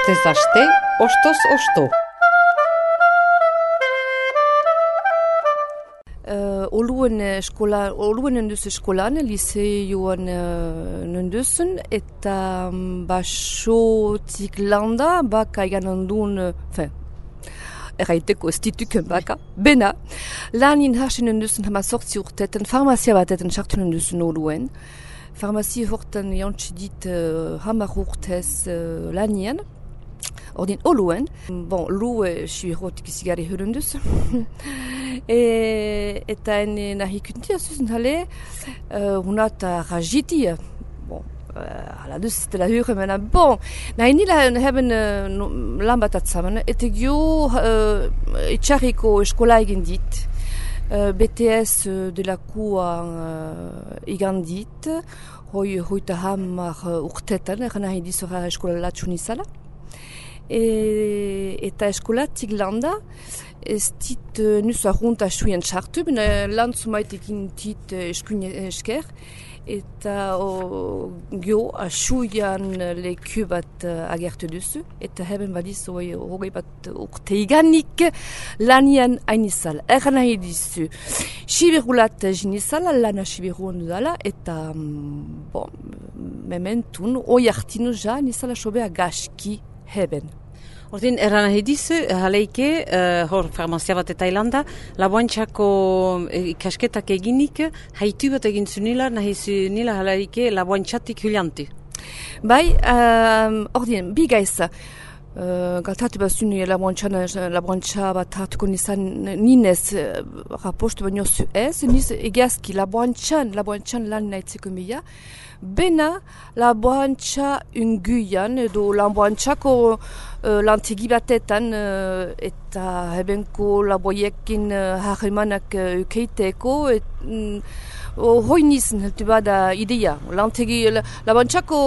Astez aste, ostoz osto. Oluen nenduz eskolan, liseioan nenduzen, eta basotik landa, baka egan handun, erraiteko estituk baka, bena, lanin hasen nenduzen hama sortzi urteten, farmazia batetan sartu nenduzen oluen. Farmazia hortan jantxidit hamar urtez lanian, ordin oluen. Bon, lue suirotik izigari hurunduz. Eta ene nahi kuntia zuzen hale, hunata rajiti. Bon, hala duz ez dela hure mena. Bon, nahi nila haben lan bat atzaman. Eta gio etxarriko eskola egin dit. BTS delakua igan dit, hoita hamar urtetan, nahi dizora eskola latxun izala. Eta eskolatik landa, ez dit nus ahunta suien sartu, bina lan zumaitekin dit eskuin esker, eta gio asuian leku bat agertu duzu, eta heben badiz hogei bat urte iganik lanian ainizal. Erra nahi dizu, siberulat jinizala, lana siberuan dudala, eta mementun, oi hartinu ja, nizala sobea gaski heben. Ordin, erran nahi dizu, haleike, hor farmazia bat eta ilanda, laboantxako ikasketak eginik, haitu bat egin zunila, nahi zunila haleike laboantxatik huliantu. Bai, ordin, bigaiza, galtatu bat zuni laboantxa bat hatuko nizan ninez rapostu baino zu ez, niz egiazki laboantxan lan nahitzeko mila, bena laboantxa unguian edo laboantxako lantegi batetan eta hebenko laboiekin harremanak ukeiteko hoi nizan heltu bada idea. Laboantxako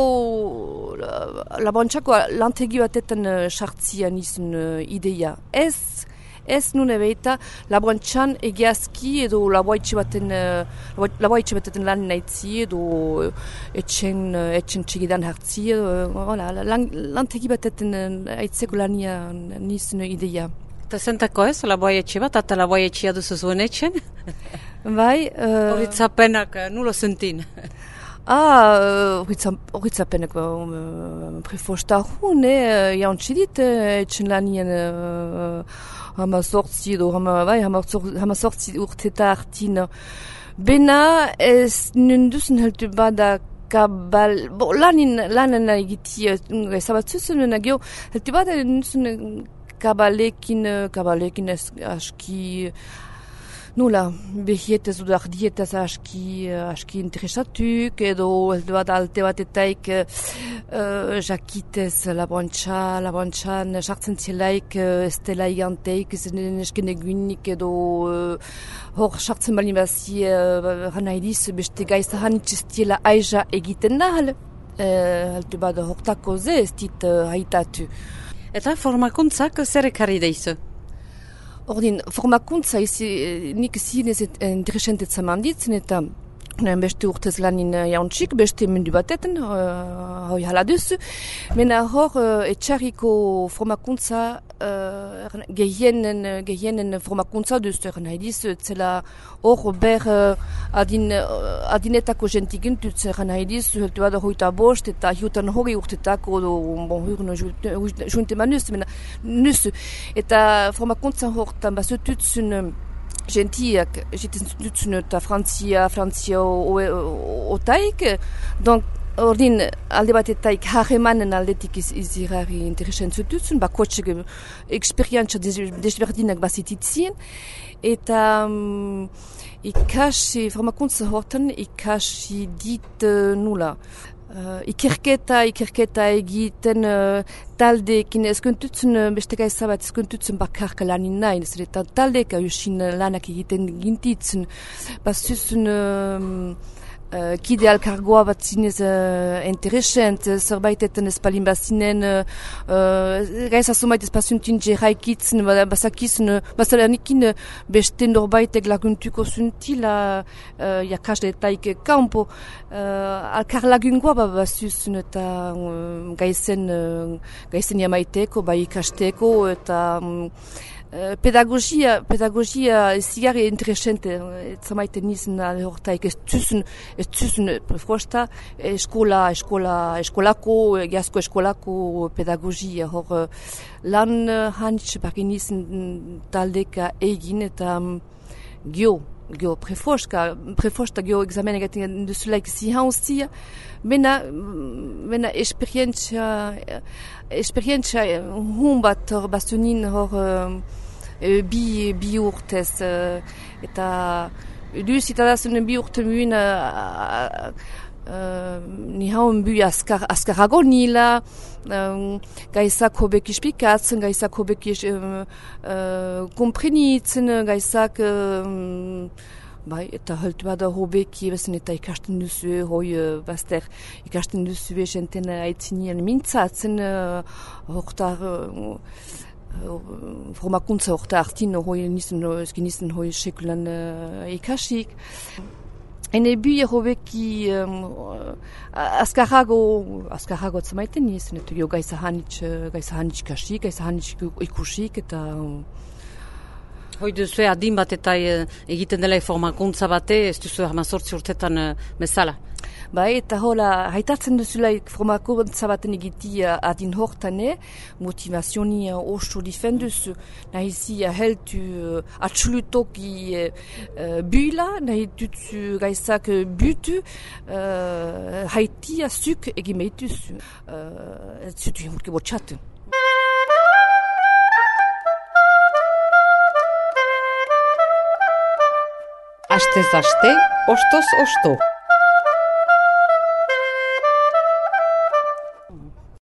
lantegi batetan sartzia nizan idea. Ez nune beita laboantxan egiazki edo laboaitxe batetan lan naitzi edo etxen txegidan hartzi lantegi batetan aitzeko lania nizun idea. Eta zentako ez, laboaitxe bat, eta laboaitxea duzu zuen etxen? Bai. Horitzapenak nulo zentin? Horitzapenak prefostahun, jantxidit etxen lanien hama sortzi urteta hartin. Bena ez nunduzen heltu bada kabal, lanen egiti ezabatzuzen nagio, heltu bada nunduzen kabalekin aski nula, behietez edo ardietez aski interesatuk, edo heldu bat alte batetaik jakitez laboantxan sartzen zielaik ez dela iganteik, ez nesken egunik edo hor sartzen balin bazi gana ediz beste gaizahan itxestiela aiza egiten nahal, heldu bat hortako ze ez dit haitatu. Eta formakuntzak zer ekarri deizu? Ordin, formakuntza nik zinez interesentetzen manditzen eta beste urtez lanin jauntxik, beste mundu batetan, hoi hala duzu. Mena hor etxarriko formakuntza gehienen formakuntza duzu, nahi dizu, zela hor ber adinetako jentikin dutz, nahi dizu, heltu bada hoita bost eta hiutan hori urtetako, hurno junte manuz, nuzu. Eta formakuntza hortan bazututzun gentiak, jiten dutzen eta Frantzia otaik, donc ordin alde batetaik harremanen aldetik izirari interesentzut dutzen, bakoetxek eksperientzia desberdinak bazititzien, eta formakuntza hortan ikasi dit nula. Ikerketa egiten taldeekin ezkontutzen beste gaiza bat ezkontutzen bakarka lanin nahi, eta taldeek eusin lanak egiten gintitzen, bazuzun kide alkargoa bat zinez interesent, zerbaitetan ez palin bazinen, gaiz azumait ez pasuntin jeraikitzen, basakizen, basalanekin beste norbaitek laguntuko zuntila, jakasdetaik kampo, alkar lagungoa bazuzun eta gaizen jamaiteko, bai ikasteko, eta pedagogia zigarri interesante, zamaiten nizun hortaik ez tuzun prefosta eskolako, egiazko eskolako pedagogia, hor lan hanitz bakin nizun taldeka egin eta gio prefosta gio examen egaten duzulaik zihauzia, bena esperientzia hun bat hor bastunin hor bi urtez, eta duz itadazun bi urte muen ni hauen bu askarago nila, gaizak hobek ispikatzen, gaizak hobek komprenitzen, gaizak bai, eta haltu bada hobeki, bazen eta ikasten duzu, bazter, ikasten duzu jenten aitzinian mintzatzen, hortar, formakuntza horta hartin, nizun hoi sekulan ikasik. Ene bui hobeki askarago zamaiten nizun, eta gaiza hanitz kasik, gaiza hanitz ikusik, eta hoi duzu adin bat eta egiten dela formakuntza bate, ez duzu 18 urtetan bezala. Bai, eta hola, haitatzen duzulaik formakuntza baten egiti adin hortane, motivazioni oso difenduzu, nahizi heltu atxulutoki buila, nahi dutzu gaizak butu, haitia zuk egimeituzu, zutu jemurke botxatu. Astez aste, ostoz osto.